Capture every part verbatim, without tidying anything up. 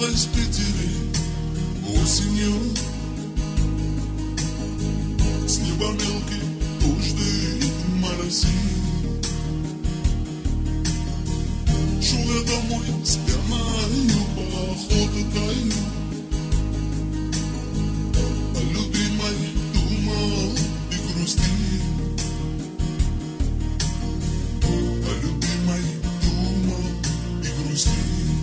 встретилась в Питере осенью. С неба мелкий дождик моросил. Шел я домой с пьяною походкою, о любимой думал и грустил. О любимой думал и грустил.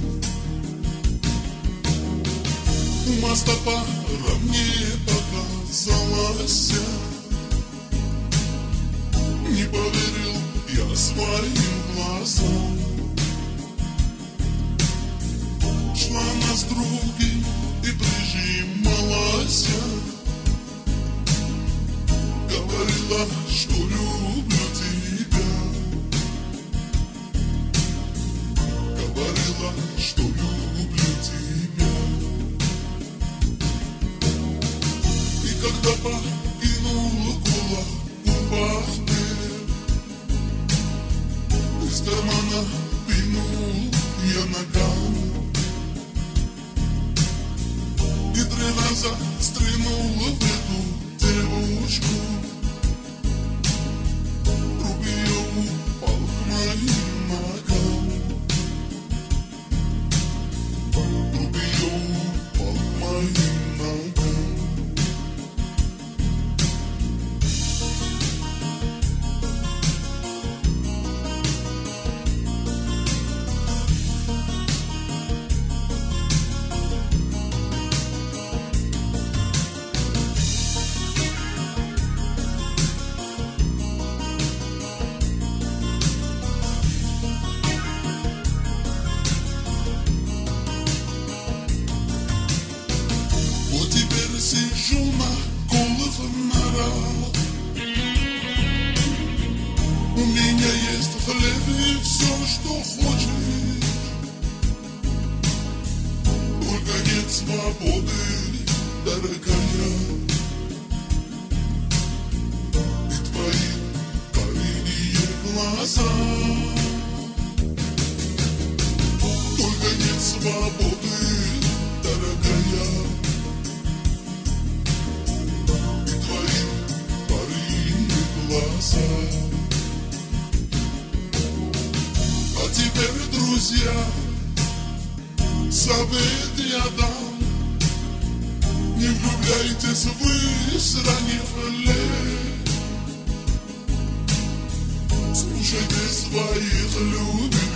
У моста пора мне показалось, не поверил я своим глазам. Шла она с другим и прижималась, говорила, что люблю тебя. Говорила, что люблю тебя. И когда покинула голову Бахтер, из кармана вынул я ногами и три раза стрянула в эту девушку. Труп ее упал к моим ногам. Труп ее упал к моим ногам. Сижу на голых норах. У меня есть хлеб и все, что хочешь, только нет свободы, дорогая. И твои карие глаза, только нет свободы, дорогая. А теперь, друзья, совет я дам: не влюбляйтесь вы с ранних лет, слушайте своих любимых.